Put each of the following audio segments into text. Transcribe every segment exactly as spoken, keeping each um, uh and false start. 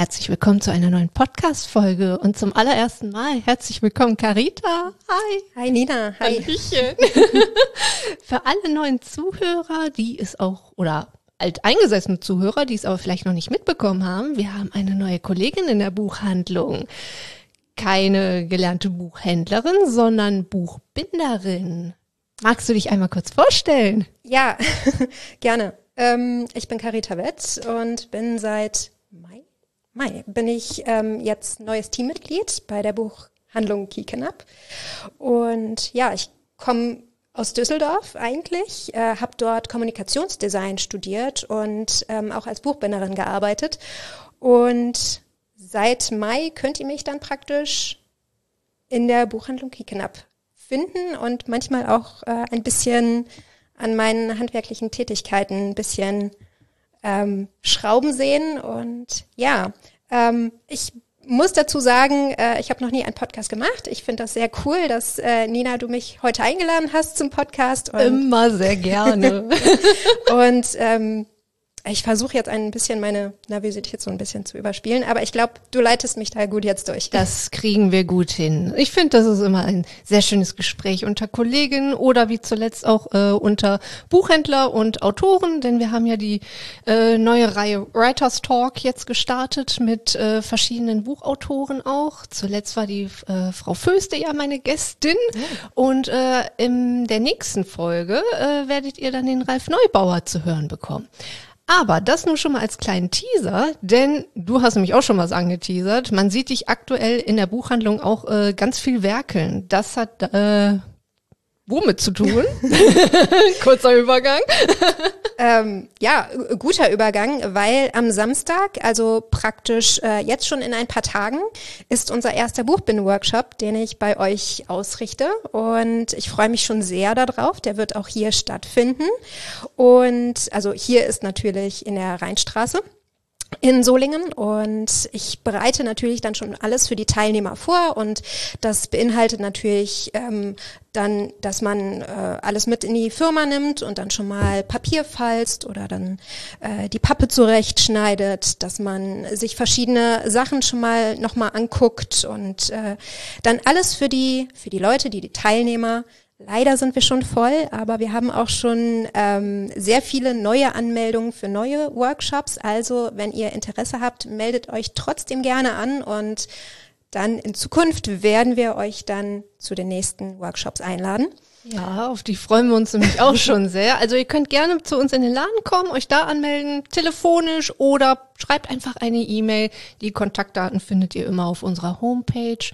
Herzlich willkommen zu einer neuen Podcast-Folge und zum allerersten Mal herzlich willkommen, Carita. Hi. Hi, Nina. Hi. Hallöchen. Für alle neuen Zuhörer, die es auch, oder alteingesessene Zuhörer, die es aber vielleicht noch nicht mitbekommen haben, wir haben eine neue Kollegin in der Buchhandlung. Keine gelernte Buchhändlerin, sondern Buchbinderin. Magst du dich einmal kurz vorstellen? Ja, gerne. Ähm, ich bin Carita Wett und bin seit Mai, Mai bin ich ähm, jetzt neues Teammitglied bei der Buchhandlung Kiekenab. Und ja, ich komme aus Düsseldorf eigentlich, äh, habe dort Kommunikationsdesign studiert und ähm, auch als Buchbinderin gearbeitet. Und seit Mai könnt ihr mich dann praktisch in der Buchhandlung Kiekenab finden und manchmal auch äh, ein bisschen an meinen handwerklichen Tätigkeiten ein bisschen ähm, Schrauben sehen. Und ja, ähm, ich muss dazu sagen, äh, ich habe noch nie einen Podcast gemacht. Ich finde das sehr cool, dass äh, Nina, du mich heute eingeladen hast zum Podcast. Und immer sehr gerne. und ähm, ich versuche jetzt ein bisschen meine Nervosität so ein bisschen zu überspielen, aber ich glaube, du leitest mich da gut jetzt durch. Das kriegen wir gut hin. Ich finde, das ist immer ein sehr schönes Gespräch unter Kolleginnen oder wie zuletzt auch äh, unter Buchhändler und Autoren, denn wir haben ja die äh, neue Reihe Writers Talk jetzt gestartet mit äh, verschiedenen Buchautoren auch. Zuletzt war die äh, Frau Föste ja meine Gästin oh. und äh, in der nächsten Folge äh, werdet ihr dann den Ralf Neubauer zu hören bekommen. Aber das nur schon mal als kleinen Teaser, denn du hast nämlich auch schon was angeteasert. Man sieht dich aktuell in der Buchhandlung auch äh, ganz viel werkeln. Das hat äh, womit zu tun? Kurzer Übergang. ähm, ja, guter Übergang, weil am Samstag, also praktisch äh, jetzt schon in ein paar Tagen, ist unser erster Buchbinden-Workshop, den ich bei euch ausrichte. Und ich freue mich schon sehr darauf. Der wird auch hier stattfinden. Und also hier ist natürlich in der Rheinstraße in Solingen, und ich bereite natürlich dann schon alles für die Teilnehmer vor, und das beinhaltet natürlich ähm, dann, dass man äh, alles mit in die Firma nimmt und dann schon mal Papier falzt oder dann äh, die Pappe zurechtschneidet, dass man sich verschiedene Sachen schon mal nochmal anguckt und äh, dann alles für die für die Leute, die die Teilnehmer. Leider sind wir schon voll, aber wir haben auch schon ähm, sehr viele neue Anmeldungen für neue Workshops. Also wenn ihr Interesse habt, meldet euch trotzdem gerne an, und dann in Zukunft werden wir euch dann zu den nächsten Workshops einladen. Ja, auf die freuen wir uns nämlich auch schon sehr. Also ihr könnt gerne zu uns in den Laden kommen, euch da anmelden, telefonisch, oder schreibt einfach eine E-Mail. Die Kontaktdaten findet ihr immer auf unserer Homepage.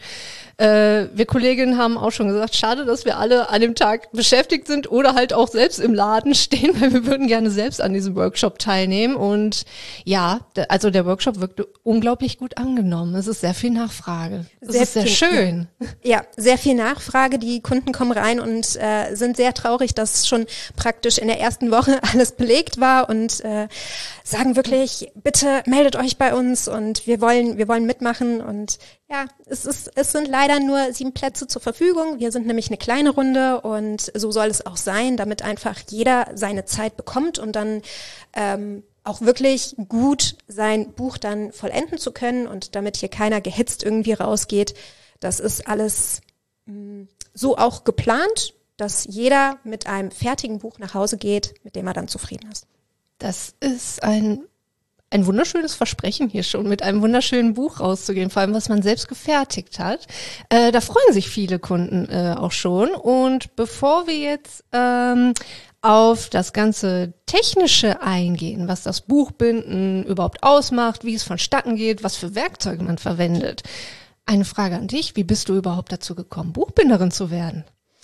Äh, wir Kolleginnen haben auch schon gesagt, schade, dass wir alle an dem Tag beschäftigt sind oder halt auch selbst im Laden stehen, weil wir würden gerne selbst an diesem Workshop teilnehmen. Und ja, also der Workshop wirkte unglaublich gut angenommen. Es ist sehr viel Nachfrage. Es sehr ist sehr viel, schön. Ja. ja, sehr viel Nachfrage. Die Kunden kommen rein und äh, sind sehr traurig, dass schon praktisch in der ersten Woche alles belegt war, und äh, sagen wirklich, bitte meldet euch bei uns, und wir wollen, wir wollen mitmachen. Und ja, es ist, es sind leider nur sieben Plätze zur Verfügung. Wir sind nämlich eine kleine Runde, und so soll es auch sein, damit einfach jeder seine Zeit bekommt, um dann ähm, auch wirklich gut sein Buch dann vollenden zu können, und damit hier keiner gehetzt irgendwie rausgeht. Das ist alles mh, so auch geplant, dass jeder mit einem fertigen Buch nach Hause geht, mit dem er dann zufrieden ist. Das ist ein ein wunderschönes Versprechen hier schon, mit einem wunderschönen Buch rauszugehen, vor allem was man selbst gefertigt hat. Äh, da freuen sich viele Kunden äh, auch schon. Und bevor wir jetzt ähm, auf das ganze Technische eingehen, was das Buchbinden überhaupt ausmacht, wie es vonstatten geht, was für Werkzeuge man verwendet, eine Frage an dich: Wie bist du überhaupt dazu gekommen, Buchbinderin zu werden?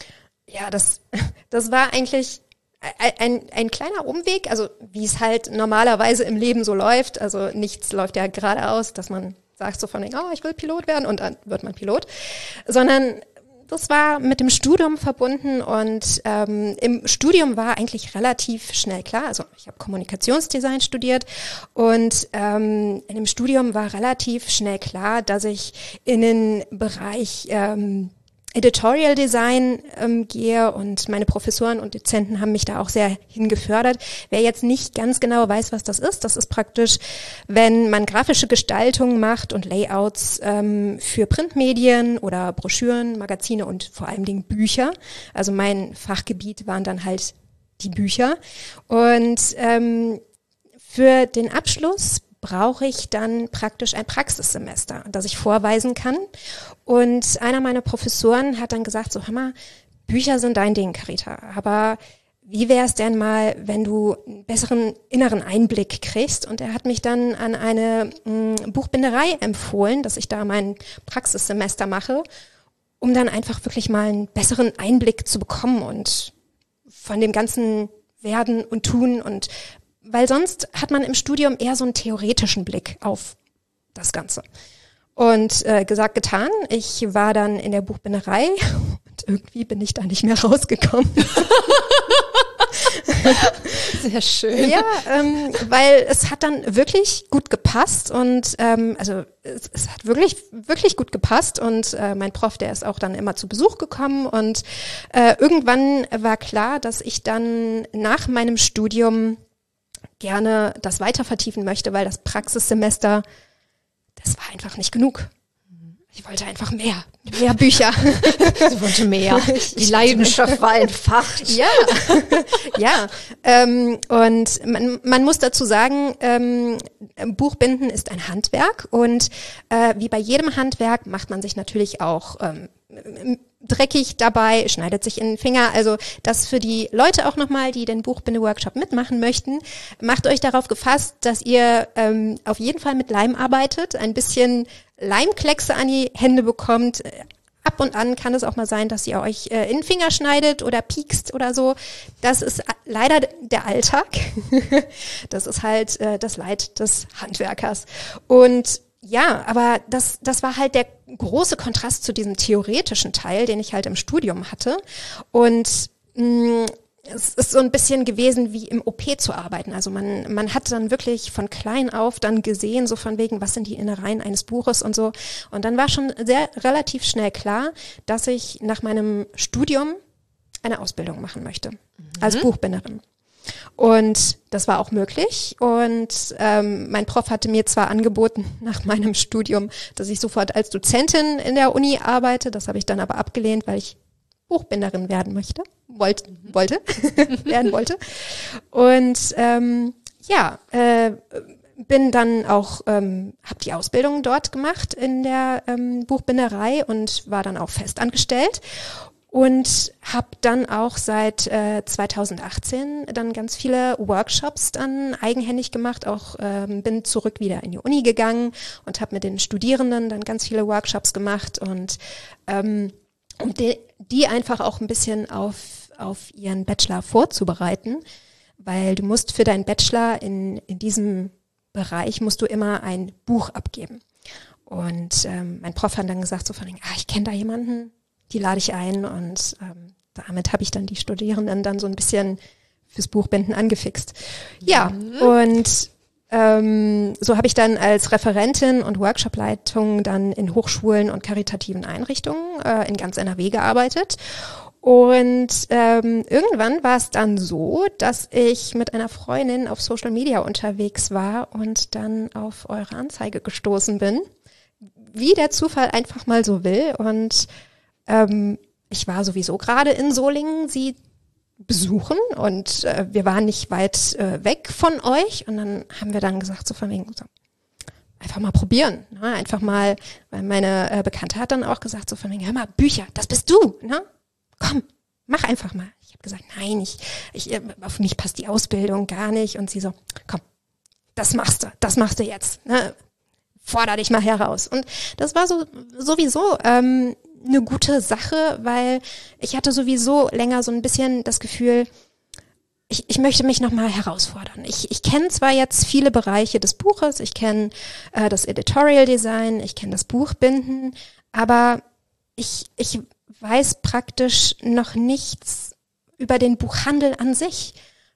Ja, das, das war eigentlich Ein, ein kleiner Umweg, also wie es halt normalerweise im Leben so läuft. Also nichts läuft ja geradeaus, dass man sagt so von, oh, ich will Pilot werden, und dann wird man Pilot. Sondern das war mit dem Studium verbunden, und ähm, im Studium war eigentlich relativ schnell klar, also ich habe Kommunikationsdesign studiert, und ähm, in dem Studium war relativ schnell klar, dass ich in den Bereich ähm, Editorial Design ähm, gehe und meine Professoren und Dozenten haben mich da auch sehr hingefördert. Wer jetzt nicht ganz genau weiß, was das ist, das ist praktisch, wenn man grafische Gestaltung macht und Layouts ähm, für Printmedien oder Broschüren, Magazine und vor allen Dingen Bücher. Also mein Fachgebiet waren dann halt die Bücher. Und ähm, für den Abschluss brauche ich dann praktisch ein Praxissemester, das ich vorweisen kann. Und einer meiner Professoren hat dann gesagt, so, hör mal, Bücher sind dein Ding, Carita, aber wie wäre es denn mal, wenn du einen besseren inneren Einblick kriegst? Und er hat mich dann an eine mh, Buchbinderei empfohlen, dass ich da mein Praxissemester mache, um dann einfach wirklich mal einen besseren Einblick zu bekommen und von dem ganzen Werden und Tun und weil sonst hat man im Studium eher so einen theoretischen Blick auf das Ganze. Und äh, gesagt, getan. Ich war dann in der Buchbinderei und irgendwie bin ich da nicht mehr rausgekommen. Sehr schön. Ja, ähm, weil es hat dann wirklich gut gepasst und ähm, also es, es hat wirklich wirklich gut gepasst und äh, mein Prof, der ist auch dann immer zu Besuch gekommen und äh, irgendwann war klar, dass ich dann nach meinem Studium gerne das weiter vertiefen möchte, weil das Praxissemester, das war einfach nicht genug. Ich wollte einfach mehr, mehr Bücher. Sie wollte mehr. Die Leidenschaft war entfacht. Ja, ja. Ähm, und man, man muss dazu sagen, ähm, Buchbinden ist ein Handwerk und äh, wie bei jedem Handwerk macht man sich natürlich auch ähm, dreckig dabei, schneidet sich in den Finger. Also das für die Leute auch nochmal, die den Buchbinde-Workshop mitmachen möchten, macht euch darauf gefasst, dass ihr ähm, auf jeden Fall mit Leim arbeitet, ein bisschen Leimkleckse an die Hände bekommt. Ab und an kann es auch mal sein, dass ihr euch äh, in den Finger schneidet oder piekst oder so. Das ist leider der Alltag. Das ist halt äh, das Leid des Handwerkers. Und ja, aber das, das war halt der große Kontrast zu diesem theoretischen Teil, den ich halt im Studium hatte. Und mh, es ist so ein bisschen gewesen, wie im O P zu arbeiten. Also man, man hat dann wirklich von klein auf dann gesehen, so von wegen, was sind die Innereien eines Buches und so. Und dann war schon sehr relativ schnell klar, dass ich nach meinem Studium eine Ausbildung machen möchte, mhm. als Buchbinderin. Und das war auch möglich und ähm, mein Prof hatte mir zwar angeboten nach meinem Studium, dass ich sofort als Dozentin in der Uni arbeite, das habe ich dann aber abgelehnt, weil ich Buchbinderin werden möchte, wollt, wollte, werden wollte. Und ähm, ja, äh, bin dann auch, ähm, habe die Ausbildung dort gemacht in der ähm, Buchbinderei und war dann auch fest angestellt. Und habe dann auch seit äh, zweitausendachtzehn dann ganz viele Workshops dann eigenhändig gemacht, auch ähm, bin zurück wieder in die Uni gegangen und habe mit den Studierenden dann ganz viele Workshops gemacht und ähm, um die, die einfach auch ein bisschen auf, auf ihren Bachelor vorzubereiten, weil du musst für deinen Bachelor in, in diesem Bereich musst du immer ein Buch abgeben. Und ähm, mein Prof hat dann gesagt so von, ah, ich kenne da jemanden, die lade ich ein und ähm, damit habe ich dann die Studierenden dann so ein bisschen fürs Buchbinden angefixt. Ja, mhm. und ähm, so habe ich dann als Referentin und Workshopleitung dann in Hochschulen und karitativen Einrichtungen äh, in ganz N R W gearbeitet. Und ähm, irgendwann war es dann so, dass ich mit einer Freundin auf Social Media unterwegs war und dann auf eure Anzeige gestoßen bin, wie der Zufall einfach mal so will. Und Ähm, ich war sowieso gerade in Solingen, sie besuchen und äh, wir waren nicht weit äh, weg von euch und dann haben wir dann gesagt, so von wegen, so, einfach mal probieren, ne? Einfach mal, weil meine äh, Bekannte hat dann auch gesagt, so von wegen, hör mal, Bücher, das bist du, ne? Komm, mach einfach mal. Ich habe gesagt, nein, ich, ich, auf mich passt die Ausbildung gar nicht und sie so, komm, das machst du, das machst du jetzt, ne? Forder dich mal heraus. Und das war so sowieso ähm, eine gute Sache, weil ich hatte sowieso länger so ein bisschen das Gefühl, ich, ich möchte mich nochmal herausfordern. Ich, ich kenne zwar jetzt viele Bereiche des Buches, ich kenne äh, das Editorial Design, ich kenne das Buchbinden, aber ich, ich weiß praktisch noch nichts über den Buchhandel an sich.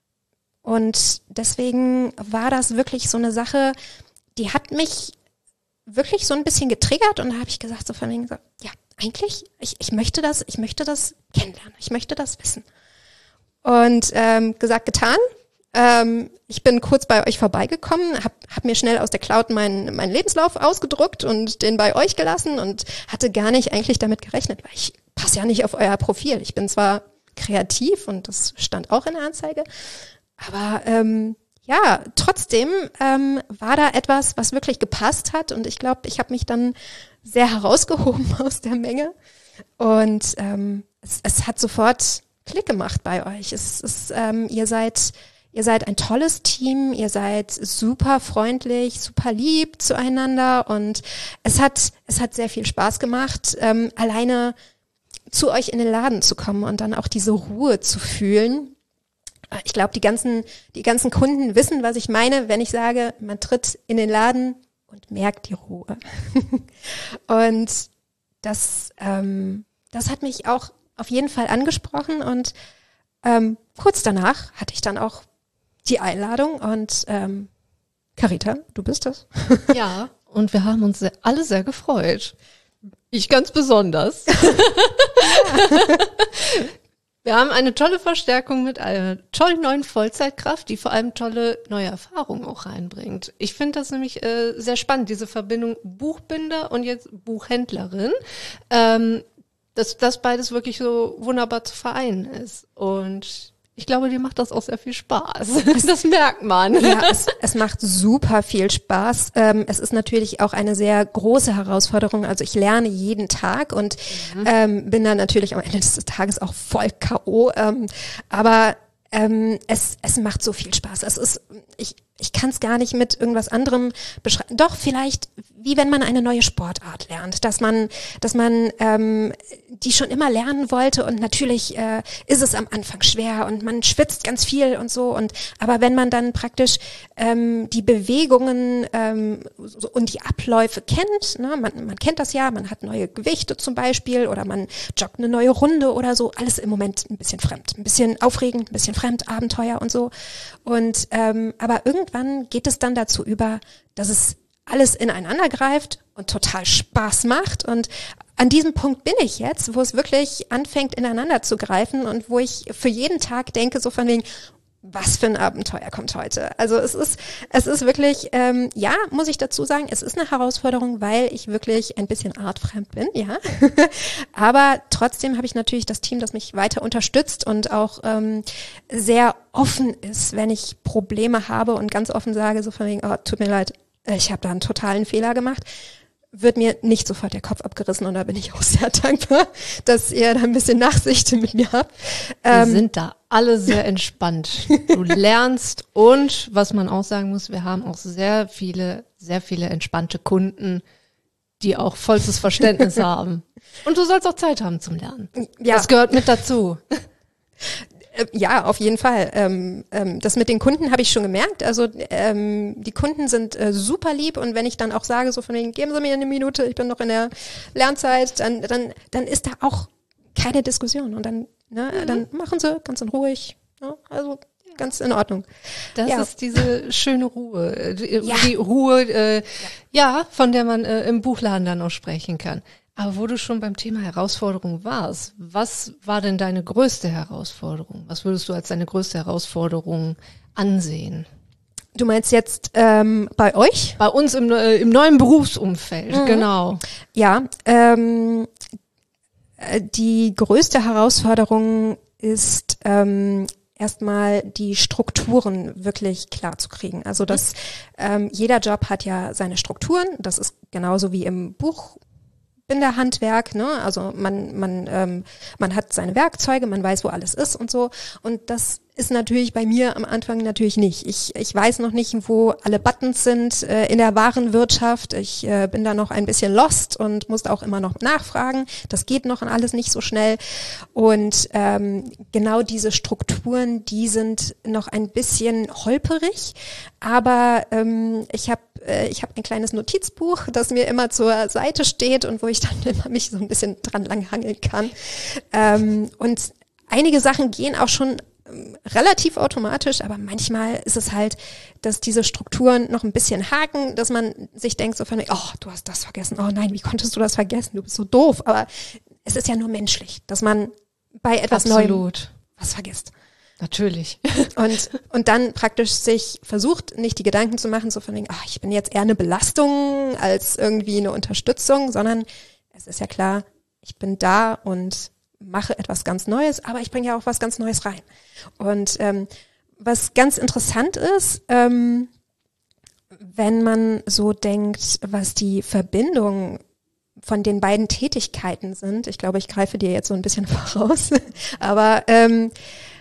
Und deswegen war das wirklich so eine Sache, die hat mich wirklich so ein bisschen getriggert und da habe ich gesagt, so von wegen so, ja, eigentlich, ich, ich möchte das, ich möchte das kennenlernen, ich möchte das wissen. Und ähm, gesagt, getan. Ähm, ich bin kurz bei euch vorbeigekommen, hab, hab mir schnell aus der Cloud meinen meinen Lebenslauf ausgedruckt und den bei euch gelassen und hatte gar nicht eigentlich damit gerechnet, weil ich passe ja nicht auf euer Profil. Ich bin zwar kreativ und das stand auch in der Anzeige, aber ähm, ja, trotzdem ähm, war da etwas, was wirklich gepasst hat und ich glaube, ich habe mich dann sehr herausgehoben aus der Menge und ähm, es, es hat sofort Klick gemacht bei euch. Es ist, ähm, ihr seid Ihr seid ein tolles Team, ihr seid super freundlich, super lieb zueinander und es hat es hat sehr viel Spaß gemacht, ähm, alleine zu euch in den Laden zu kommen und dann auch diese Ruhe zu fühlen. Ich glaube, die ganzen die ganzen Kunden wissen, was ich meine, wenn ich sage, man tritt in den Laden und merkt die Ruhe. Und das ähm, das hat mich auch auf jeden Fall angesprochen und ähm, kurz danach hatte ich dann auch die Einladung und ähm, Carita, du bist es. Ja, und wir haben uns sehr, alle sehr gefreut. Ich ganz besonders. Ja. Wir haben eine tolle Verstärkung mit einer tollen neuen Vollzeitkraft, die vor allem tolle neue Erfahrungen auch reinbringt. Ich finde das nämlich äh, sehr spannend, diese Verbindung Buchbinder und jetzt Buchhändlerin. Ähm, dass das beides wirklich so wunderbar zu vereinen ist. Und ich glaube, dir macht das auch sehr viel Spaß. Das merkt man. Ja, es, es macht super viel Spaß. Ähm, es ist natürlich auch eine sehr große Herausforderung. Also ich lerne jeden Tag und mhm. ähm, bin dann natürlich am Ende des Tages auch voll K O. Ähm, aber ähm, es, es macht so viel Spaß. Es ist, ich, ich kann es gar nicht mit irgendwas anderem beschreiben. Doch, vielleicht wie wenn man eine neue Sportart lernt, dass man, dass man ähm, die schon immer lernen wollte und natürlich äh, ist es am Anfang schwer und man schwitzt ganz viel und so und aber wenn man dann praktisch ähm, die Bewegungen ähm, so, und die Abläufe kennt, ne, man, man kennt das ja, man hat neue Gewichte zum Beispiel oder man joggt eine neue Runde oder so, alles im Moment ein bisschen fremd, ein bisschen aufregend, ein bisschen fremd, Abenteuer und so und ähm, aber irgendwann geht es dann dazu über, dass es alles ineinander greift und total Spaß macht und an diesem Punkt bin ich jetzt, wo es wirklich anfängt ineinander zu greifen und wo ich für jeden Tag denke, so von wegen, was für ein Abenteuer kommt heute. Also es ist es ist wirklich, ähm, ja, muss ich dazu sagen, es ist eine Herausforderung, weil ich wirklich ein bisschen artfremd bin, ja. Aber trotzdem habe ich natürlich das Team, das mich weiter unterstützt und auch ähm, sehr offen ist, wenn ich Probleme habe und ganz offen sage, so von wegen, oh, tut mir leid, ich habe da einen totalen Fehler gemacht, wird mir nicht sofort der Kopf abgerissen und da bin ich auch sehr dankbar, dass ihr da ein bisschen Nachsicht mit mir habt. Wir ähm, sind da alle sehr entspannt. Du lernst und, was man auch sagen muss, wir haben auch sehr viele, sehr viele entspannte Kunden, die auch vollstes Verständnis haben. Und du sollst auch Zeit haben zum Lernen. Ja. Das gehört mit dazu. Ja, auf jeden Fall. Ähm, ähm, das mit den Kunden habe ich schon gemerkt. Also ähm, die Kunden sind äh, super lieb und wenn ich dann auch sage, so von wegen, geben Sie mir eine Minute, ich bin noch in der Lernzeit, dann dann dann ist da auch keine Diskussion und dann ne, mhm. dann machen Sie ganz in ruhig. Ne? Also ganz in Ordnung. Das ja. ist diese schöne Ruhe, die, ja. die Ruhe, äh, ja. ja, von der man äh, im Buchladen dann auch sprechen kann. Aber wo du schon beim Thema Herausforderung warst, was war denn deine größte Herausforderung? Was würdest du als deine größte Herausforderung ansehen? Du meinst jetzt ähm, bei euch? Bei uns im, äh, im neuen Berufsumfeld, mhm. genau. Ja, ähm, die größte Herausforderung ist ähm, erstmal die Strukturen wirklich klar zu kriegen. Also dass ähm, jeder Job hat ja seine Strukturen. Das ist genauso wie im Buch. In der Handwerk, ne? Also man man ähm, man hat seine Werkzeuge, man weiß, wo alles ist und so. Und das ist natürlich bei mir am Anfang natürlich nicht. Ich ich weiß noch nicht, wo alle Buttons sind äh, in der Warenwirtschaft. Ich äh, bin da noch ein bisschen lost und muss auch immer noch nachfragen. Das geht noch alles nicht so schnell. Und ähm, genau diese Strukturen, die sind noch ein bisschen holperig. Aber ähm, ich habe äh, ich habe ein kleines Notizbuch, das mir immer zur Seite steht und wo ich dann immer mich so ein bisschen dran langhangeln kann. Ähm, und einige Sachen gehen auch schon ähm, relativ automatisch, aber manchmal ist es halt, dass diese Strukturen noch ein bisschen haken, dass man sich denkt so von, oh, du hast das vergessen, oh nein, wie konntest du das vergessen, du bist so doof, aber es ist ja nur menschlich, dass man bei etwas Absolut. Neuem was vergisst. Natürlich. Und, und dann praktisch sich versucht, nicht die Gedanken zu machen, so von wegen, ach, ich bin jetzt eher eine Belastung als irgendwie eine Unterstützung, sondern es ist ja klar, ich bin da und mache etwas ganz Neues, aber ich bringe ja auch was ganz Neues rein. Und ähm, was ganz interessant ist, ähm, wenn man so denkt, was die Verbindung von den beiden Tätigkeiten sind, ich glaube, ich greife dir jetzt so ein bisschen voraus, aber ähm,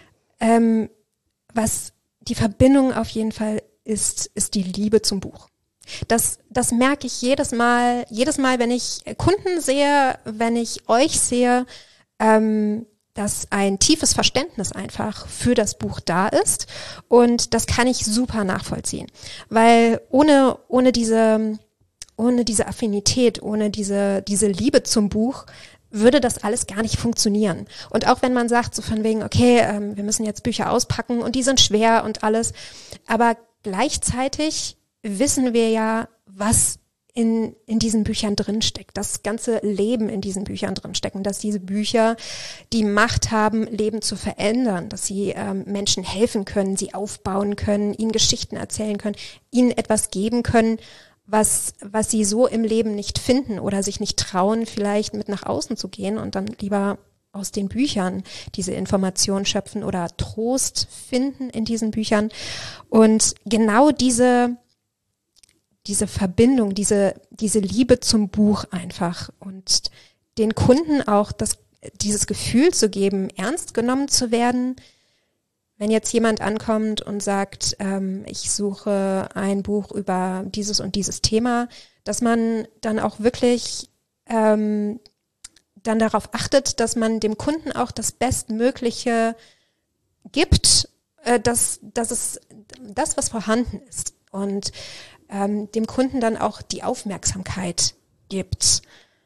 ähm, was die Verbindung auf jeden Fall ist, ist die Liebe zum Buch. Das, das merke ich jedes Mal, jedes Mal, wenn ich Kunden sehe, wenn ich euch sehe, ähm, dass ein tiefes Verständnis einfach für das Buch da ist. Und das kann ich super nachvollziehen. Weil ohne, ohne diese, ohne diese Affinität, ohne diese, diese Liebe zum Buch, würde das alles gar nicht funktionieren. Und auch wenn man sagt, so von wegen, okay, ähm, wir müssen jetzt Bücher auspacken und die sind schwer und alles, aber gleichzeitig wissen wir ja, was in in diesen Büchern drinsteckt, das ganze Leben in diesen Büchern drinstecken, dass diese Bücher die Macht haben, Leben zu verändern, dass sie ähm, Menschen helfen können, sie aufbauen können, ihnen Geschichten erzählen können, ihnen etwas geben können, was was sie so im Leben nicht finden oder sich nicht trauen, vielleicht mit nach außen zu gehen und dann lieber aus den Büchern diese Information schöpfen oder Trost finden in diesen Büchern. Und genau diese diese Verbindung, diese, diese Liebe zum Buch einfach und den Kunden auch das, dieses Gefühl zu geben, ernst genommen zu werden. Wenn jetzt jemand ankommt und sagt, ähm, ich suche ein Buch über dieses und dieses Thema, dass man dann auch wirklich ähm, dann darauf achtet, dass man dem Kunden auch das Bestmögliche gibt, äh, dass, dass es das, was vorhanden ist. Und Ähm, dem Kunden dann auch die Aufmerksamkeit gibt.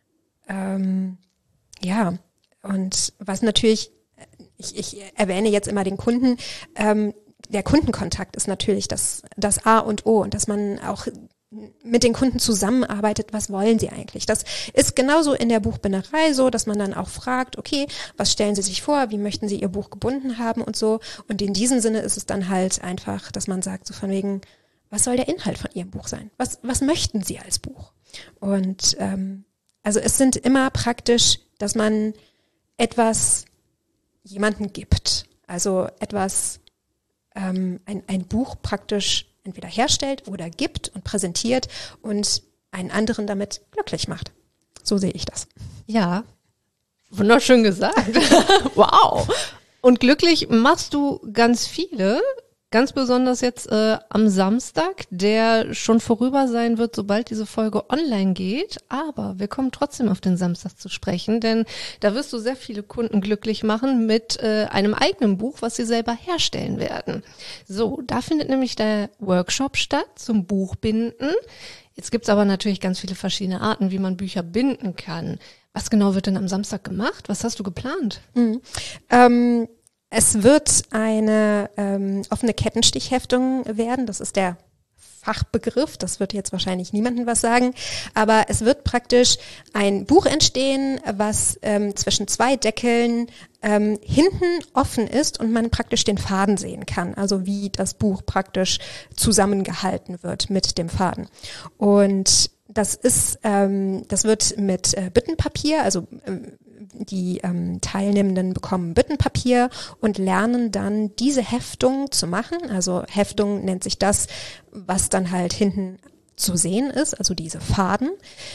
Ähm, ja, und was natürlich, ich, ich erwähne jetzt immer den Kunden, ähm, der Kundenkontakt ist natürlich das, das A und O und dass man auch mit den Kunden zusammenarbeitet, was wollen sie eigentlich? Das ist genauso in der Buchbinderei so, dass man dann auch fragt, okay, was stellen Sie sich vor, wie möchten Sie Ihr Buch gebunden haben und so. Und in diesem Sinne ist es dann halt einfach, dass man sagt, so von wegen, was soll der Inhalt von Ihrem Buch sein? Was, was möchten Sie als Buch? Und ähm, also es sind immer praktisch, dass man etwas jemanden gibt. Also etwas, ähm, ein, ein Buch praktisch entweder herstellt oder gibt und präsentiert und einen anderen damit glücklich macht. So sehe ich das. Ja, wunderschön gesagt. Wow. Und glücklich machst du ganz viele. Ganz besonders jetzt äh, am Samstag, der schon vorüber sein wird, sobald diese Folge online geht. Aber wir kommen trotzdem auf den Samstag zu sprechen, denn da wirst du sehr viele Kunden glücklich machen mit äh, einem eigenen Buch, was sie selber herstellen werden. So, da findet nämlich der Workshop statt zum Buchbinden. Jetzt gibt's aber natürlich ganz viele verschiedene Arten, wie man Bücher binden kann. Was genau wird denn am Samstag gemacht? Was hast du geplant? Mhm. Ähm Es wird eine ähm, offene Kettenstichheftung werden. Das ist der Fachbegriff. Das wird jetzt wahrscheinlich niemandem was sagen. Aber es wird praktisch ein Buch entstehen, was ähm, zwischen zwei Deckeln ähm, hinten offen ist und man praktisch den Faden sehen kann. Also wie das Buch praktisch zusammengehalten wird mit dem Faden. Und das ist, ähm, das wird mit äh, Büttenpapier, also ähm, die ähm, Teilnehmenden bekommen Büttenpapier und lernen dann diese Heftung zu machen. Also Heftung nennt sich das, was dann halt hinten zu sehen ist, also diese Faden.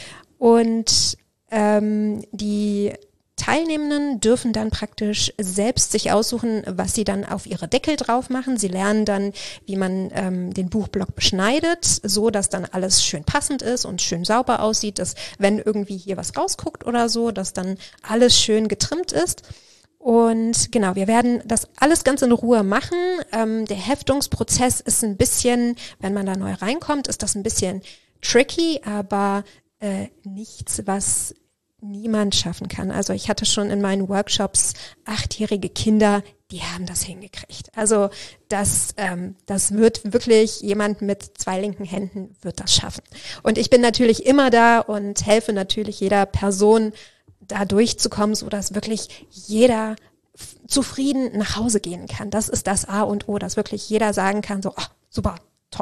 Und ähm, die Teilnehmenden dürfen dann praktisch selbst sich aussuchen, was sie dann auf ihre Deckel drauf machen. Sie lernen dann, wie man ähm, den Buchblock beschneidet, so dass dann alles schön passend ist und schön sauber aussieht, dass wenn irgendwie hier was rausguckt oder so, dass dann alles schön getrimmt ist. Und genau, wir werden das alles ganz in Ruhe machen. Ähm, der Heftungsprozess ist ein bisschen, wenn man da neu reinkommt, ist das ein bisschen tricky, aber äh, nichts, was niemand schaffen kann. Also ich hatte schon in meinen Workshops achtjährige Kinder die haben das hingekriegt. Also das, ähm, das wird wirklich, jemand mit zwei linken Händen wird das schaffen. Und ich bin natürlich immer da und helfe natürlich jeder Person, da durchzukommen, so dass wirklich jeder f- zufrieden nach Hause gehen kann. Das ist das A und O, dass wirklich jeder sagen kann, so, oh, super, toll.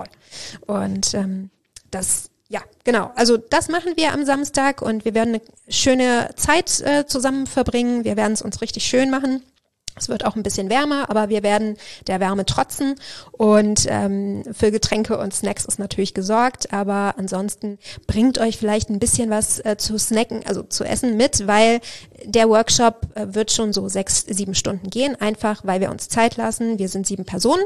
Und ähm, das Ja, genau. Also das machen wir am Samstag und wir werden eine schöne Zeit äh, zusammen verbringen. Wir werden es uns richtig schön machen. Es wird auch ein bisschen wärmer, aber wir werden der Wärme trotzen und ähm, für Getränke und Snacks ist natürlich gesorgt, aber ansonsten bringt euch vielleicht ein bisschen was äh, zu snacken, also zu essen mit, weil der Workshop äh, wird schon so sechs, sieben Stunden gehen, einfach weil wir uns Zeit lassen. Wir sind sieben Personen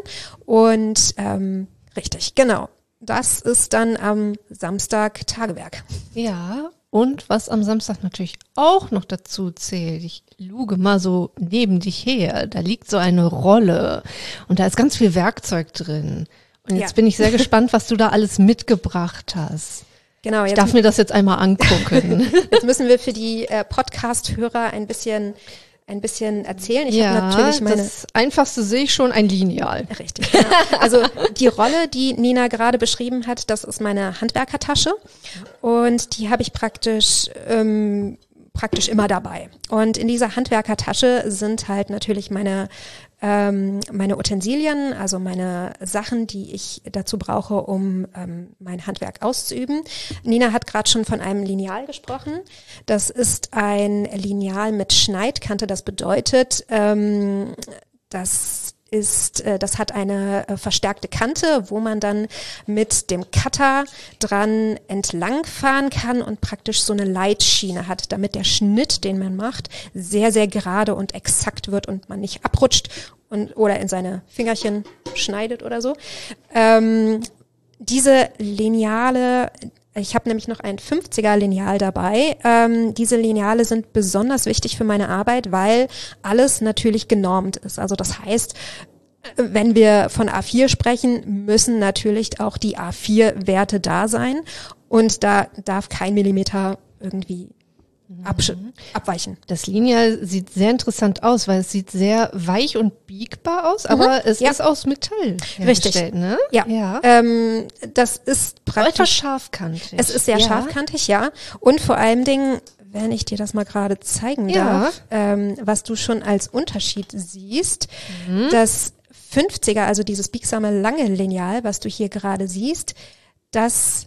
und ähm, richtig, genau. Das ist dann am Samstag Tagewerk. Ja, und was am Samstag natürlich auch noch dazu zählt, ich luge mal so neben dich her, da liegt so eine Rolle und da ist ganz viel Werkzeug drin. Und jetzt Ja. bin ich sehr gespannt, was du da alles mitgebracht hast. Genau, Ich jetzt, darf mir das jetzt einmal angucken. jetzt müssen wir für die äh, Podcast-Hörer ein bisschen ein bisschen erzählen. Ich habe natürlich meine das Einfachste sehe ich schon, ein Lineal. Richtig. Genau. Also die Rolle, die Nina gerade beschrieben hat, das ist meine Handwerkertasche und die habe ich praktisch ähm, praktisch immer dabei. Und in dieser Handwerkertasche sind halt natürlich meine ähm, meine Utensilien, also meine Sachen, die ich dazu brauche, um ähm, mein Handwerk auszuüben. Nina hat gerade schon von einem Lineal gesprochen. Das ist ein Lineal mit Schneidkante. Das bedeutet, ähm, das ist, äh, das hat eine äh, verstärkte Kante, wo man dann mit dem Cutter dran entlangfahren kann und praktisch so eine Leitschiene hat, damit der Schnitt, den man macht, sehr, sehr gerade und exakt wird und man nicht abrutscht und oder in seine Fingerchen schneidet oder so. Ähm, diese Lineale, ich habe nämlich noch ein fünfziger Lineal dabei. Ähm, diese Lineale sind besonders wichtig für meine Arbeit, weil alles natürlich genormt ist. Also das heißt, wenn wir von A vier sprechen, müssen natürlich auch die A vier Werte da sein und da darf kein Millimeter irgendwie absch- abweichen. Das Lineal sieht sehr interessant aus, weil es sieht sehr weich und biegbar aus, aber Mhm, es ja. ist aus Metall Richtig. hergestellt, ne? Ja, ja. Ähm, das ist Etwas praktisch, scharfkantig. es ist sehr ja. scharfkantig, ja. Und vor allem Dingen, wenn ich dir das mal gerade zeigen Ja. darf, ähm, was du schon als Unterschied siehst, Mhm. das fünfziger, also dieses biegsame lange Lineal, was du hier gerade siehst, das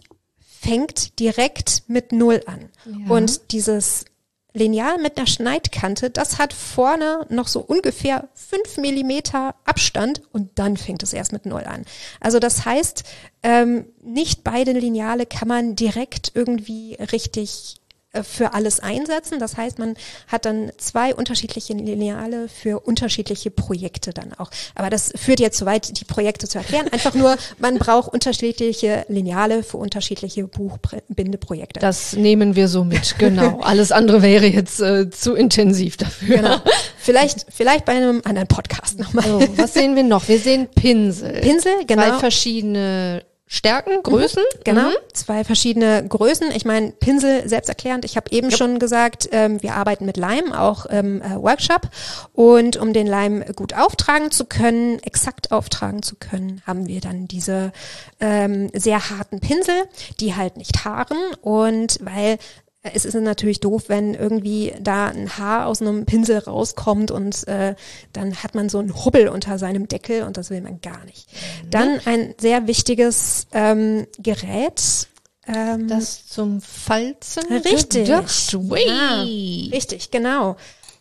fängt direkt mit Null an. Ja. Und dieses Lineal mit einer Schneidkante, das hat vorne noch so ungefähr fünf Millimeter Abstand und dann fängt es erst mit Null an. Also das heißt, ähm, nicht beide Lineale kann man direkt irgendwie richtig äh, für alles einsetzen. Das heißt, man hat dann zwei unterschiedliche Lineale für unterschiedliche Projekte dann auch. Aber das führt jetzt zu weit, die Projekte zu erklären. Einfach nur, man braucht unterschiedliche Lineale für unterschiedliche Buchbindeprojekte. Das nehmen wir so mit, genau. Alles andere wäre jetzt äh, zu intensiv dafür. Genau. Vielleicht, vielleicht bei einem anderen Podcast nochmal. So, was sehen wir noch? Wir sehen Pinsel. Pinsel, genau. Zwei verschiedene Stärken, Größen. Genau, Mhm. zwei verschiedene Größen. Ich meine, Pinsel selbsterklärend. Ich habe eben Yep. schon gesagt, ähm, wir arbeiten mit Leim, auch im äh, Workshop. Und um den Leim gut auftragen zu können, exakt auftragen zu können, haben wir dann diese ähm, sehr harten Pinsel, die halt nicht haaren. Und weil es ist natürlich doof, wenn irgendwie da ein Haar aus einem Pinsel rauskommt und äh, dann hat man so einen Hubbel unter seinem Deckel und das will man gar nicht. Dann ein sehr wichtiges ähm, Gerät. Ähm, Das zum Falzen. Richtig. gedacht. Ui. Ja, richtig, genau.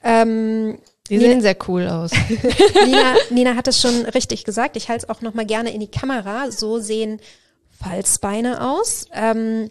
Ähm, Die sehen sehr cool aus. Nina, Nina hat es schon richtig gesagt. Ich halte es auch noch mal gerne in die Kamera. So sehen Falzbeine aus. Ähm,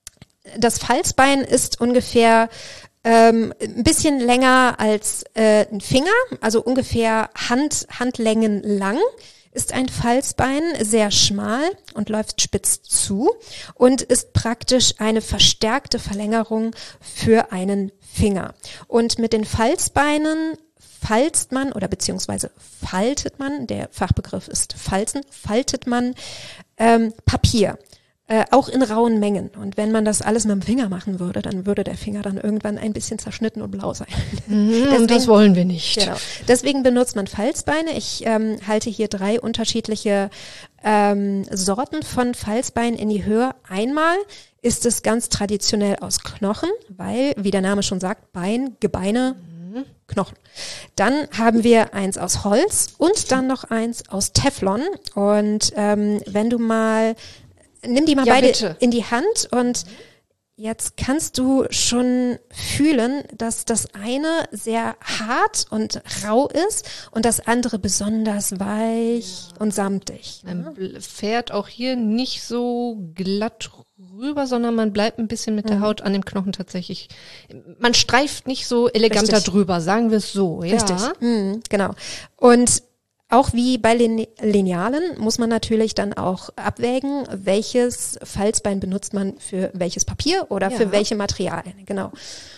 Das Falzbein ist ungefähr ähm, ein bisschen länger als äh, ein Finger, also ungefähr Hand, Handlängen lang ist ein Falzbein, sehr schmal und läuft spitz zu und ist praktisch eine verstärkte Verlängerung für einen Finger. Und mit den Falzbeinen falzt man oder beziehungsweise faltet man, der Fachbegriff ist falzen, faltet man ähm, Papier. Äh, auch in rauen Mengen. Und wenn man das alles mit dem Finger machen würde, dann würde der Finger dann irgendwann ein bisschen zerschnitten und blau sein. Mhm, Deswegen, das wollen wir nicht. Genau. Deswegen benutzt man Falzbeine. Ich ähm, halte hier drei unterschiedliche ähm, Sorten von Falzbeinen in die Höhe. Einmal ist es ganz traditionell aus Knochen, weil, wie der Name schon sagt, Bein, Gebeine, mhm. Knochen. Dann haben wir eins aus Holz und dann noch eins aus Teflon. Und ähm, wenn du mal Nimm die mal ja, beide bitte. in die Hand und jetzt kannst du schon fühlen, dass das eine sehr hart und rau ist und das andere besonders weich ja. und samtig. Man fährt auch hier nicht so glatt rüber, sondern man bleibt ein bisschen mit der Haut an dem Knochen tatsächlich. Man streift nicht so eleganter Richtig. drüber, sagen wir es so. Ja. Richtig, mhm, genau. Und auch wie bei Line- Linealen muss man natürlich dann auch abwägen, welches Falzbein benutzt man für welches Papier oder ja. für welche Materialien. Genau.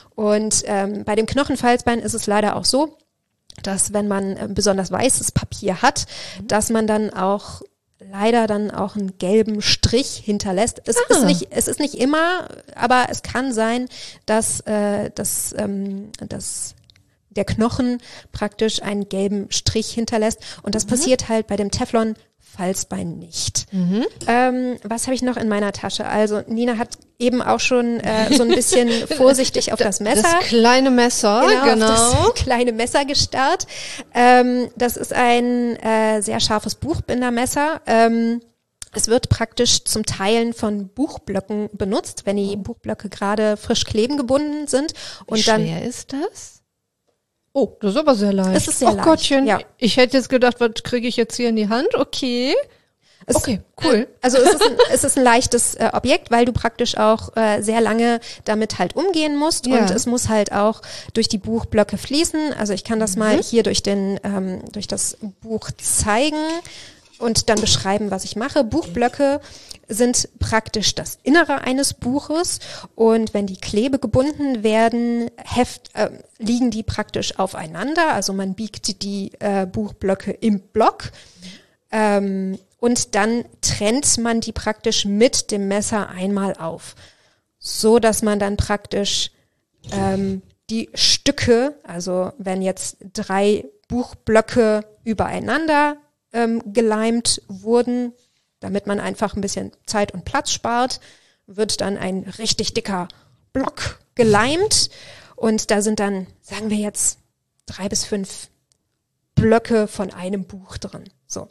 Und ähm, bei dem Knochenfalzbein ist es leider auch so, dass wenn man äh, besonders weißes Papier hat, mhm. dass man dann auch leider dann auch einen gelben Strich hinterlässt. Es ah. ist nicht, es ist nicht immer, aber es kann sein, dass äh, das, ähm, das der Knochen praktisch einen gelben Strich hinterlässt. Und das mhm. passiert halt bei dem Teflon-Falzbein nicht. Mhm. Ähm, was habe ich noch in meiner Tasche? Also Nina hat eben auch schon äh, so ein bisschen vorsichtig auf das Messer. Das kleine Messer, genau. genau. Auf das kleine Messer gestarrt. Ähm, das ist ein äh, sehr scharfes Buchbindermesser. Ähm, Es wird praktisch zum Teilen von Buchblöcken benutzt, wenn die Buchblöcke gerade frisch kleben gebunden sind. Und Wie dann schwer ist das? Oh, das ist aber sehr leicht. Es ist sehr oh leicht. Gottchen, ja. ich hätte jetzt gedacht, was kriege ich jetzt hier in die Hand? Okay. Es, okay, cool. Also es ist ein, es ist ein leichtes äh, Objekt, weil du praktisch auch äh, sehr lange damit halt umgehen musst ja. und es muss halt auch durch die Buchblöcke fließen. Also ich kann das mhm. mal hier durch den ähm, durch das Buch zeigen und dann beschreiben, was ich mache. Buchblöcke sind praktisch das Innere eines Buches und wenn die Klebe gebunden werden, heft, äh, liegen die praktisch aufeinander. Also man biegt die äh, Buchblöcke im Block ähm, und dann trennt man die praktisch mit dem Messer einmal auf, so dass man dann praktisch ähm, die Stücke, also wenn jetzt drei Buchblöcke übereinander ähm, geleimt wurden, damit man einfach ein bisschen Zeit und Platz spart, wird dann ein richtig dicker Block geleimt und da sind dann, sagen wir jetzt, drei bis fünf Blöcke von einem Buch drin. So.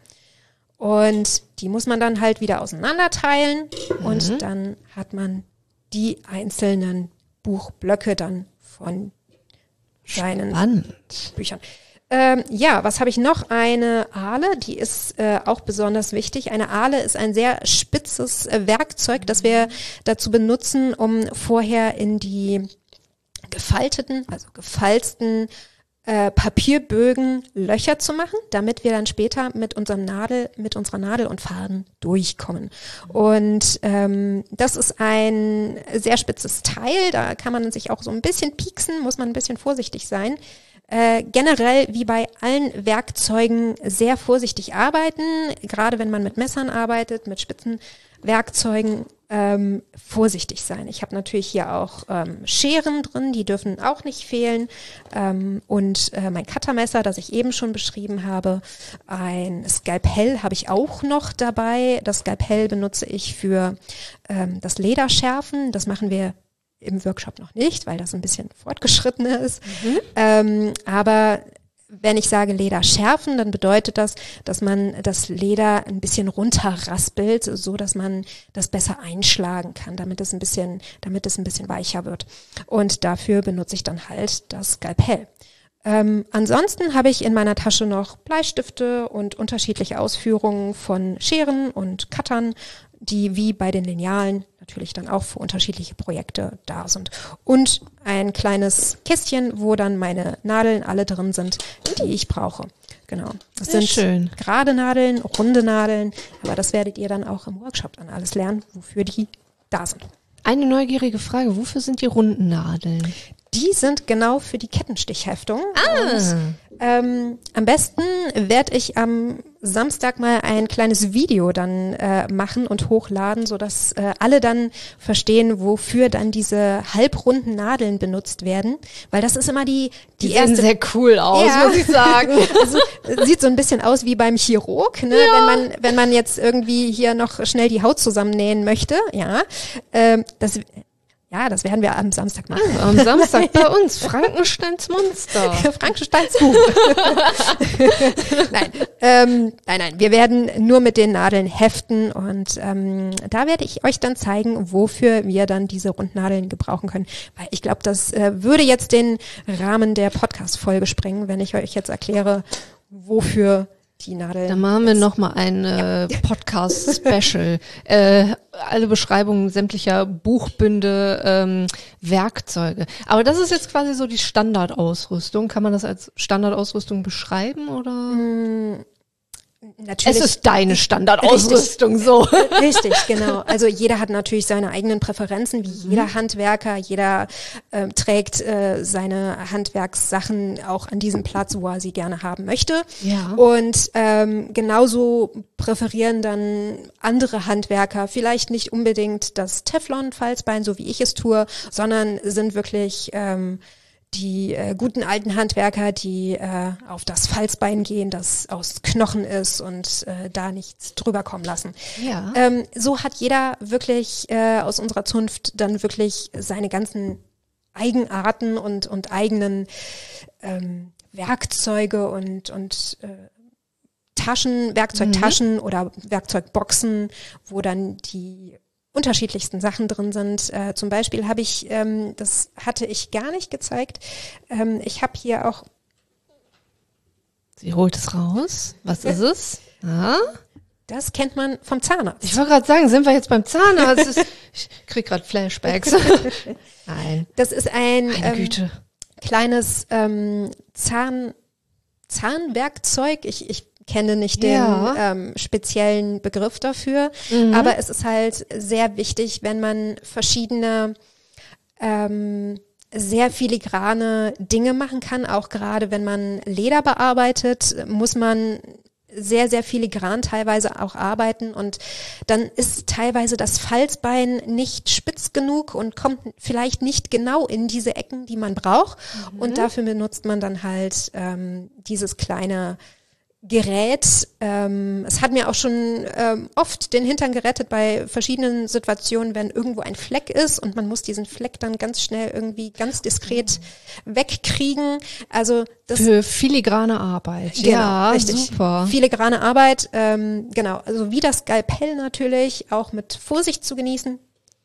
Und die muss man dann halt wieder auseinanderteilen mhm. und dann hat man die einzelnen Buchblöcke dann von seinen Spannend. Büchern. Ähm, ja, was habe ich noch? Eine Ahle, die ist äh, auch besonders wichtig. Eine Ahle ist ein sehr spitzes äh, Werkzeug, das wir dazu benutzen, um vorher in die gefalteten, also gefalzten äh, Papierbögen Löcher zu machen, damit wir dann später mit unserem Nadel, mit unserer Nadel und Faden durchkommen. Und ähm, das ist ein sehr spitzes Teil, da kann man sich auch so ein bisschen pieksen, muss man ein bisschen vorsichtig sein. Äh, generell wie bei allen Werkzeugen sehr vorsichtig arbeiten, gerade wenn man mit Messern arbeitet, mit spitzen Werkzeugen ähm, vorsichtig sein. Ich habe natürlich hier auch ähm, Scheren drin, die dürfen auch nicht fehlen ähm, und äh, mein Cuttermesser, das ich eben schon beschrieben habe. Ein Skalpell habe ich auch noch dabei. Das Skalpell benutze ich für ähm, das Lederschärfen. Das machen wir im Workshop noch nicht, weil das ein bisschen fortgeschrittener ist. Mhm. Ähm, aber wenn ich sage Leder schärfen, dann bedeutet das, dass man das Leder ein bisschen runterraspelt, so dass man das besser einschlagen kann, damit es ein bisschen, damit es ein bisschen weicher wird. Und dafür benutze ich dann halt das Skalpell. Ähm, ansonsten habe ich in meiner Tasche noch Bleistifte und unterschiedliche Ausführungen von Scheren und Cuttern, die wie bei den Linealen natürlich dann auch für unterschiedliche Projekte da sind. Und ein kleines Kästchen, wo dann meine Nadeln alle drin sind, die ich brauche. Genau. Das Sehr sind schön. Gerade Nadeln, runde Nadeln, aber das werdet ihr dann auch im Workshop dann alles lernen, wofür die da sind. Eine neugierige Frage, wofür sind die runden Nadeln? Die sind genau für die Kettenstichheftung. Ah. Und, ähm, am besten werde ich am Samstag mal ein kleines Video dann äh, machen und hochladen, sodass äh, alle dann verstehen, wofür dann diese halbrunden Nadeln benutzt werden. Weil das ist immer die, die, die erste. Sehen sehr cool aus, ja. muss ich sagen. Also, sieht so ein bisschen aus wie beim Chirurg, ne? Ja. Wenn man, wenn man jetzt irgendwie hier noch schnell die Haut zusammennähen möchte, ja. Ähm, das, Ja, das werden wir am Samstag machen. Also am Samstag bei uns, Frankensteins Monster. Frankensteins Buch. nein, ähm, nein, nein, wir werden nur mit den Nadeln heften und ähm, da werde ich euch dann zeigen, wofür wir dann diese Rundnadeln gebrauchen können. Weil ich glaube, das äh, würde jetzt den Rahmen der Podcast-Folge sprengen, wenn ich euch jetzt erkläre, wofür die Nadel. Da machen wir nochmal ein äh, Podcast-Special. äh, alle Beschreibungen sämtlicher Buchbünde, ähm, Werkzeuge. Aber das ist jetzt quasi so die Standardausrüstung. Kann man das als Standardausrüstung beschreiben oder? Mm, natürlich. Es ist deine Standardausrüstung, Richtig. so. Richtig, genau. Also jeder hat natürlich seine eigenen Präferenzen, wie jeder mhm. Handwerker. Jeder äh, trägt äh, seine Handwerkssachen auch an diesem Platz, wo er sie gerne haben möchte. Ja. Und ähm, genauso präferieren dann andere Handwerker vielleicht nicht unbedingt das Teflon-Falzbein, so wie ich es tue, sondern sind wirklich ähm, die äh, guten alten Handwerker, die äh, auf das Falzbein gehen, das aus Knochen ist und äh, da nichts drüber kommen lassen. Ja. Ähm, so hat jeder wirklich äh, aus unserer Zunft dann wirklich seine ganzen Eigenarten und, und eigenen ähm, Werkzeuge und, und äh, Taschen, Werkzeugtaschen mhm. oder Werkzeugboxen, wo dann die unterschiedlichsten Sachen drin sind. Äh, zum Beispiel habe ich, ähm, das hatte ich gar nicht gezeigt, ähm, ich habe hier auch... Sie holt es raus. Was ist es? Ah? Das kennt man vom Zahnarzt. Ich wollte gerade sagen, sind wir jetzt beim Zahnarzt? Ich krieg gerade Flashbacks. Nein. Das ist ein Meine ähm, Güte. kleines ähm, Zahn, Zahnwerkzeug. Ich, ich kenne nicht den Ja. ähm, speziellen Begriff dafür, Mhm. aber es ist halt sehr wichtig, wenn man verschiedene ähm, sehr filigrane Dinge machen kann. Auch gerade wenn man Leder bearbeitet, muss man sehr, sehr filigran teilweise auch arbeiten und dann ist teilweise das Falzbein nicht spitz genug und kommt vielleicht nicht genau in diese Ecken, die man braucht. Mhm. Und dafür benutzt man dann halt ähm, dieses kleine Gerät. Ähm, es hat mir auch schon ähm, oft den Hintern gerettet bei verschiedenen Situationen, wenn irgendwo ein Fleck ist und man muss diesen Fleck dann ganz schnell irgendwie ganz diskret wegkriegen. Also das Für filigrane Arbeit. Genau, ja, richtig. super. Filigrane Arbeit, ähm, genau. Also wie das Skalpell natürlich, auch mit Vorsicht zu genießen.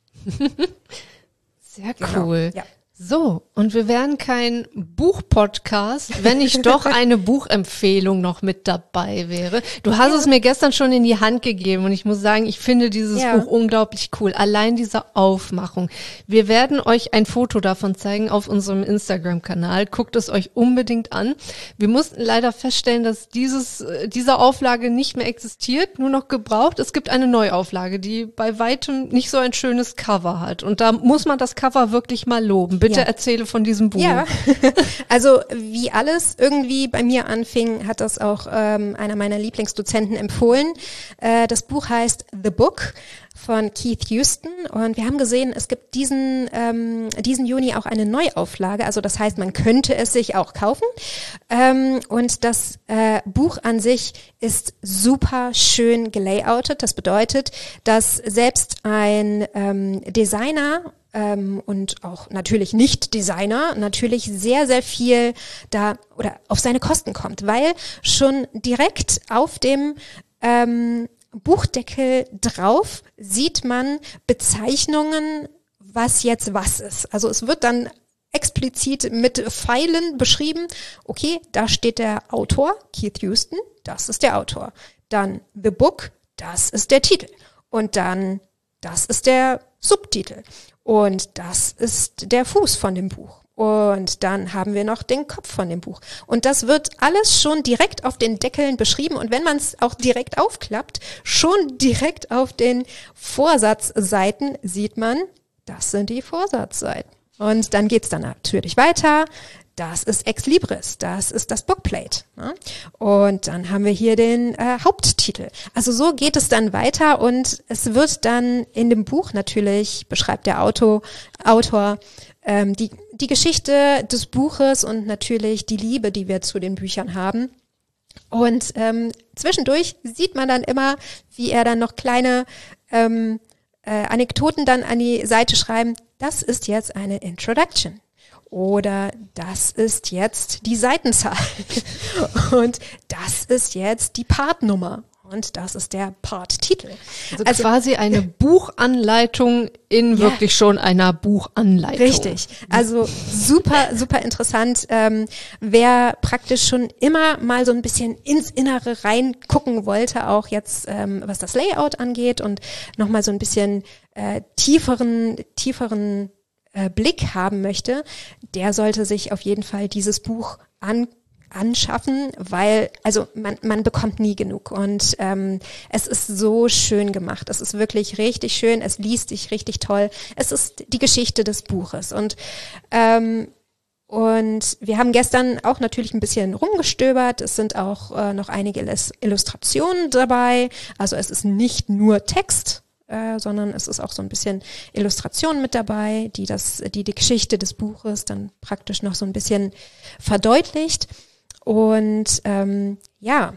Sehr Genau. cool. Ja. So, und wir wären kein Buchpodcast, wenn nicht doch eine Buchempfehlung noch mit dabei wäre. Du hast Ja. es mir gestern schon in die Hand gegeben und ich muss sagen, ich finde dieses Ja. Buch unglaublich cool. Allein diese Aufmachung. Wir werden euch ein Foto davon zeigen auf unserem Instagram-Kanal. Guckt es euch unbedingt an. Wir mussten leider feststellen, dass dieses, äh, diese Auflage nicht mehr existiert, nur noch gebraucht. Es gibt eine Neuauflage, die bei weitem nicht so ein schönes Cover hat. Und da muss man das Cover wirklich mal loben. Bitte Ja. erzähle von diesem Buch. Ja, also wie alles irgendwie bei mir anfing, hat das auch ähm, einer meiner Lieblingsdozenten empfohlen. Äh, das Buch heißt The Book von Keith Houston und wir haben gesehen, es gibt diesen ähm, diesen Juni auch eine Neuauflage, also das heißt, man könnte es sich auch kaufen ähm, und das äh, Buch an sich ist super schön gelayoutet. Das bedeutet, dass selbst ein ähm, Designer ähm, und auch natürlich Nicht-Designer natürlich sehr, sehr viel da oder auf seine Kosten kommt, weil schon direkt auf dem ähm, Buchdeckel drauf sieht man Bezeichnungen, was jetzt was ist. Also es wird dann explizit mit Pfeilen beschrieben, okay, da steht der Autor, Keith Houston, das ist der Autor. Dann The Book, das ist der Titel. Und dann, das ist der Subtitel. Und das ist der Fuß von dem Buch. Und dann haben wir noch den Kopf von dem Buch. Und das wird alles schon direkt auf den Deckeln beschrieben. Und wenn man es auch direkt aufklappt, schon direkt auf den Vorsatzseiten sieht man, das sind die Vorsatzseiten. Und dann geht's dann natürlich weiter. das ist Ex Libris, das ist das Bookplate. Ne? Und dann haben wir hier den äh, Haupttitel. Also so geht es dann weiter und es wird dann in dem Buch natürlich, beschreibt der Autor, Autor ähm, die, die Geschichte des Buches und natürlich die Liebe, die wir zu den Büchern haben. Und ähm, zwischendurch sieht man dann immer, wie er dann noch kleine ähm, äh, Anekdoten dann an die Seite schreiben. Das ist jetzt eine Introduction. Oder das ist jetzt die Seitenzahl. Und das ist jetzt die Partnummer. Und das ist der Parttitel. Also, also quasi eine Buchanleitung in ja. wirklich schon einer Buchanleitung. Richtig. Also super, super interessant. Ähm, wer praktisch schon immer mal so ein bisschen ins Innere reingucken wollte, auch jetzt, ähm, was das Layout angeht und nochmal so ein bisschen äh, tieferen, tieferen äh, Blick haben möchte, der sollte sich auf jeden Fall dieses Buch angucken. anschaffen, weil also man man bekommt nie genug und ähm, es ist so schön gemacht. Es ist wirklich richtig schön. Es liest sich richtig toll. Es ist die Geschichte des Buches und ähm, und wir haben gestern auch natürlich ein bisschen rumgestöbert. Es sind auch äh, noch einige Illustrationen dabei. Also es ist nicht nur Text, äh, sondern es ist auch so ein bisschen Illustration mit dabei, die das die die Geschichte des Buches dann praktisch noch so ein bisschen verdeutlicht. Und ähm, ja,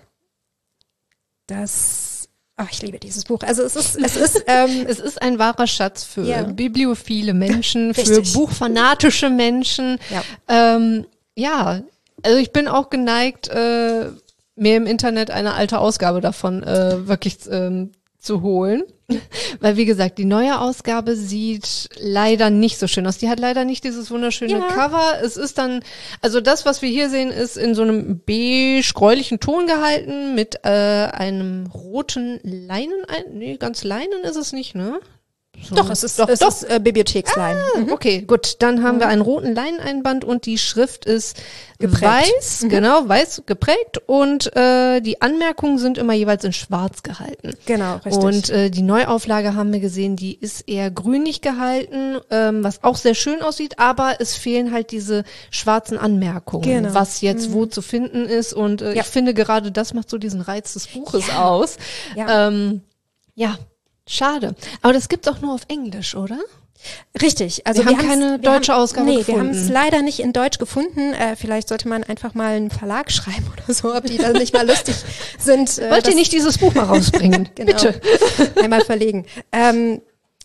das, ach, ich liebe dieses Buch. Also es ist, es ist, ähm, es ist ein wahrer Schatz für ja. bibliophile Menschen, für buchfanatische Menschen. Ja. Ähm, ja, also ich bin auch geneigt, äh, mir im Internet eine alte Ausgabe davon äh, wirklich ähm, zu holen. Weil, wie gesagt, die neue Ausgabe sieht leider nicht so schön aus. Die hat leider nicht dieses wunderschöne ja. Cover. Es ist dann, also das, was wir hier sehen, ist in so einem beige-gräulichen Ton gehalten mit äh, einem roten Leinen. Nee, ganz Leinen ist es nicht, ne? So. Doch, es ist, doch, es doch. ist äh, Bibliothekslein. Ah, mhm. Okay, gut. Dann haben mhm. wir einen roten Leineinband und die Schrift ist Geprägt. weiß, Mhm. genau, weiß geprägt und äh, die Anmerkungen sind immer jeweils in schwarz gehalten. Genau, richtig. Und äh, die Neuauflage haben wir gesehen, die ist eher grünlich gehalten, ähm, was auch sehr schön aussieht, aber es fehlen halt diese schwarzen Anmerkungen, genau. was jetzt mhm. wo zu finden ist und äh, ja. ich finde gerade das macht so diesen Reiz des Buches ja. aus. Ja. Ähm, ja. Schade. Aber das gibt's auch nur auf Englisch, oder? Richtig. Also wir, wir haben keine deutsche haben, Ausgabe nee, gefunden. wir haben es leider nicht in Deutsch gefunden. Äh, vielleicht sollte man einfach mal einen Verlag schreiben oder so, ob die da nicht mal lustig sind. Äh, Wollt ihr nicht dieses Buch mal rausbringen? Genau. Bitte. Einmal verlegen. Ähm,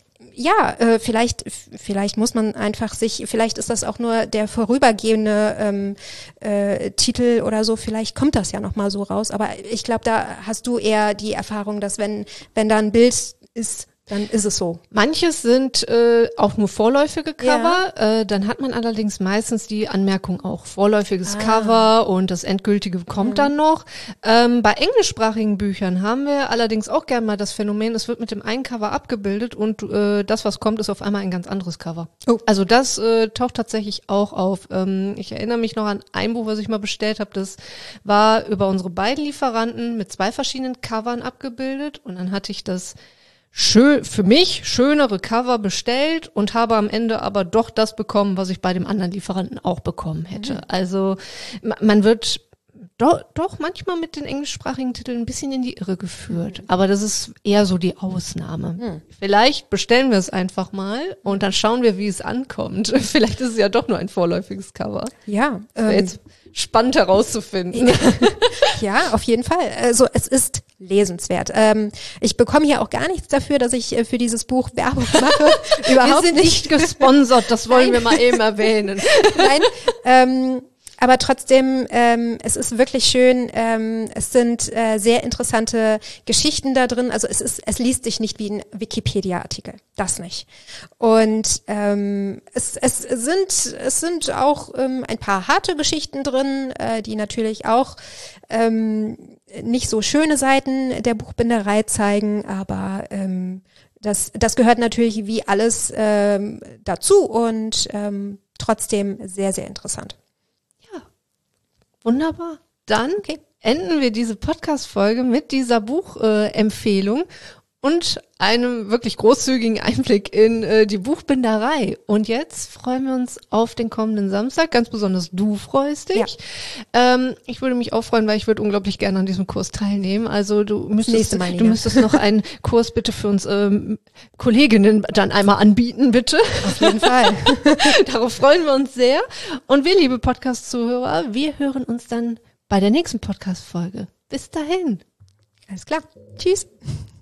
ja, äh, vielleicht, vielleicht muss man einfach sich, vielleicht ist das auch nur der vorübergehende ähm, äh, Titel oder so, vielleicht kommt das ja nochmal so raus, aber ich glaube, da hast du eher die Erfahrung, dass wenn, wenn da ein Bild ist, dann ist es so. Manches sind äh, auch nur vorläufige Cover, ja. äh, dann hat man allerdings meistens die Anmerkung auch vorläufiges ah. Cover und das endgültige kommt mhm. dann noch. Ähm, bei englischsprachigen Büchern haben wir allerdings auch gerne mal das Phänomen, es wird mit dem einen Cover abgebildet und äh, das, was kommt, ist auf einmal ein ganz anderes Cover. Oh. Also das äh, taucht tatsächlich auch auf. Ähm, ich erinnere mich noch an ein Buch, was ich mal bestellt habe, das war über unsere beiden Lieferanten mit zwei verschiedenen Covern abgebildet und dann hatte ich das schön, für mich schönere Cover bestellt und habe am Ende aber doch das bekommen, was ich bei dem anderen Lieferanten auch bekommen hätte. Mhm. Also man wird doch, doch manchmal mit den englischsprachigen Titeln ein bisschen in die Irre geführt. Mhm. Aber das ist eher so die Ausnahme. Mhm. Vielleicht bestellen wir es einfach mal und dann schauen wir, wie es ankommt. Vielleicht ist es ja doch nur ein vorläufiges Cover. Ja. Das wäre ähm, jetzt spannend herauszufinden. Ja, auf jeden Fall. Also es ist lesenswert. Ähm, ich bekomme hier auch gar nichts dafür, dass ich äh, für dieses Buch Werbung mache. Überhaupt wir sind nicht gesponsert, das wollen Nein. wir mal eben erwähnen. Nein, ähm, aber trotzdem, ähm, es ist wirklich schön. Ähm, es sind äh, sehr interessante Geschichten da drin. Also es ist, es liest sich nicht wie ein Wikipedia-Artikel. Das nicht. Und ähm, es, es sind, es sind auch ähm, ein paar harte Geschichten drin, äh, die natürlich auch ähm, nicht so schöne Seiten der Buchbinderei zeigen, aber ähm, das, das gehört natürlich wie alles ähm, dazu und ähm, trotzdem sehr, sehr interessant. Wunderbar. Dann okay. enden wir diese Podcast-Folge mit dieser Buchempfehlung. Äh, und einem wirklich großzügigen Einblick in äh, die Buchbinderei. Und jetzt freuen wir uns auf den kommenden Samstag. Ganz besonders du freust dich. Ja. Ähm, ich würde mich auch freuen, weil ich würde unglaublich gerne an diesem Kurs teilnehmen. Also du müsstest, Mal, du müsstest noch einen Kurs bitte für uns ähm, Kolleginnen dann einmal anbieten, bitte. Auf jeden Fall. Darauf freuen wir uns sehr. Und wir, liebe Podcast-Zuhörer, wir hören uns dann bei der nächsten Podcast-Folge. Bis dahin. Alles klar. Tschüss.